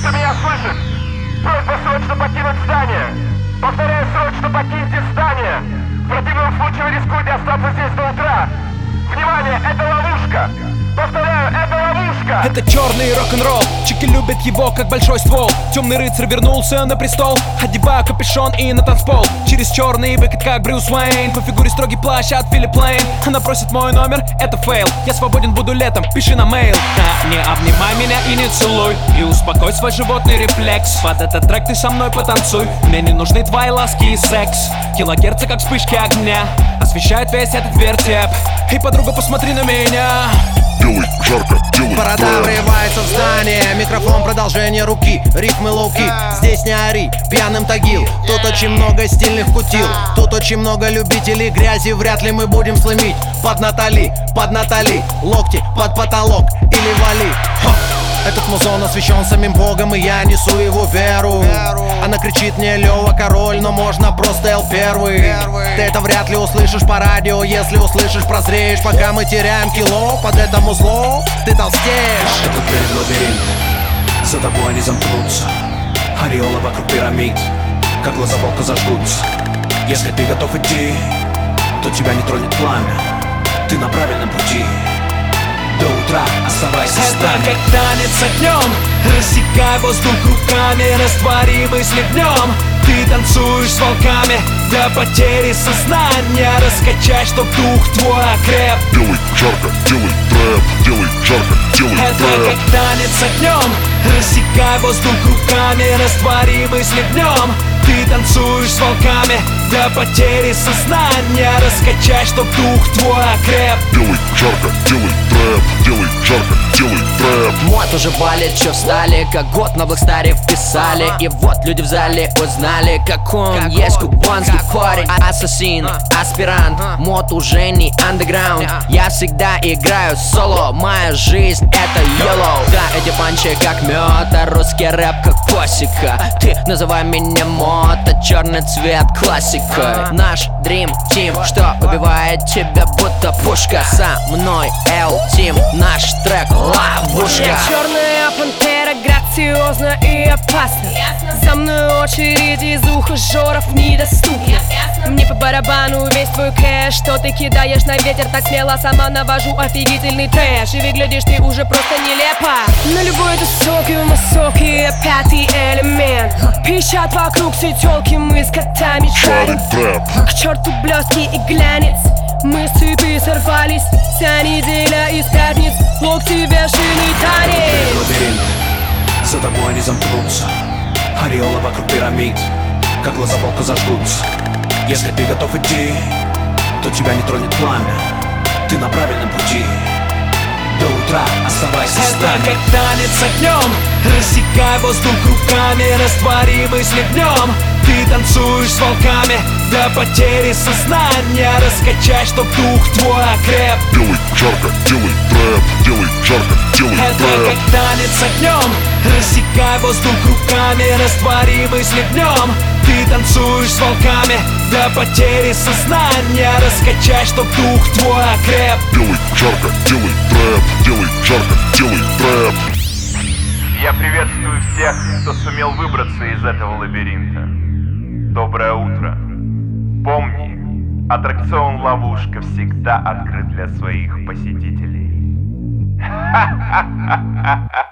кто меня слышит, просьба срочно покинуть здание. Повторяю, срочно покиньте здание. В противном случае вы рискуете остаться здесь до утра. Внимание, это ловушка. Повторяю, это ловушка. Это черный рок-н-ролл, чики любят его как большой ствол. Темный рыцарь вернулся на престол, одевая капюшон и на танцпол. Через черный выкат как Брюс Уэйн, по фигуре строгий плащ от Филипп Лейн. Она просит мой номер, это фейл. Я свободен буду летом, пиши на мейл. Не обнимай меня и не целуй, и успокой свой животный рефлекс. Под этот трек ты со мной потанцуй. Мне не нужны твои ласки и секс. Килогерцы как вспышки огня освещают весь этот вертеп. И, подруга, посмотри на меня. Делай жарко, делай Борода врывается в здание, микрофон продолжение руки, рифмы лоу-ки, здесь не ори, пьяным тагил. Тут очень много стильных кутил, тут очень много любителей грязи. Вряд ли мы будем сломить под Натали, локти под потолок или вали. Этот музон освящен самим Богом, и я несу его веру. Она кричит мне: Лёва король, но можно просто Эл первый. Ты это вряд ли услышишь по радио, если услышишь, прозреешь. Пока мы теряем кило под это музло, ты толстеешь. Это дверь в лабиринт, за тобой они замкнутся. Ореолы вокруг пирамид, как глаза волка зажгутся. Если ты готов идти, то тебя не тронет пламя. Ты на правильном пути. До утра оставайся в стане. Это как танец огнем, рассекай воздух руками, раствори мысли днем. Ты танцуешь с волками до потери сознания. Раскачай, чтоб дух твой окреп. Делай жарко, делай трэп, делай жарко, делай это трэп. как танец огнем, рассекай воздух руками, раствори мысли днем. Ты танцуешь с волками до потери сознания. Раскачай, чтоб дух твой окреп. Делай жарко, делай трэп, делай жарко, делай трэп. Мод уже валит, чё встали, как год на Блэкстаре вписали. И вот люди в зале узнали, как он есть кубанский парень. Ассасин, аспирант, мод уже не андеграунд. Я всегда играю соло, моя жизнь это yellow. Да, эти панчи как мёд, а русский рэп как классика. Ты называй меня мод, а черный цвет классика. Наш Dream Team, что убивает тебя будто пушка. Со мной L-Team, наш трек ловушка. Я черная пантера, грациозна и опасна. За мной очередь из ухажеров недоступна. Мне по барабану весь твой кэш, что ты кидаешь на ветер так смело. Сама навожу офигительный трэш, и выглядишь ты уже просто нелепо. На любой тусовке в массовке пятый элемент. Пищат вокруг все тёлки, мы с котами шарим. К черту блестки и глянец, мы с цепи сорвались. Вся неделя из пятниц, локти вершины танец. Лабиринт, за тобой они замкнутся. Ореолы вокруг пирамид, как глаза волка зажгутся. Если ты готов идти, то тебя не тронет пламя. Ты на правильном пути. До утра оставайся в стане. Это как танец огнем, рассекай воздух руками, раствори мысли днем. Ты танцуешь с волками до потери сознания. Раскачай, чтоб дух твой окреп. Делай жарко, делай трэп, делай жарко, делай это трэп. как танец огнем, рассекай воздух руками, раствори мысли днем. Ты танцуешь с волками до потери сознания. Раскачай, чтоб дух твой окреп. Делай жарко, делай трэп, делай жарко, делай трэп. Я приветствую всех, кто сумел выбраться из этого лабиринта. Доброе утро. Помни, аттракцион «Ловушка» всегда открыт для своих посетителей. Ха-ха-ха-ха-ха!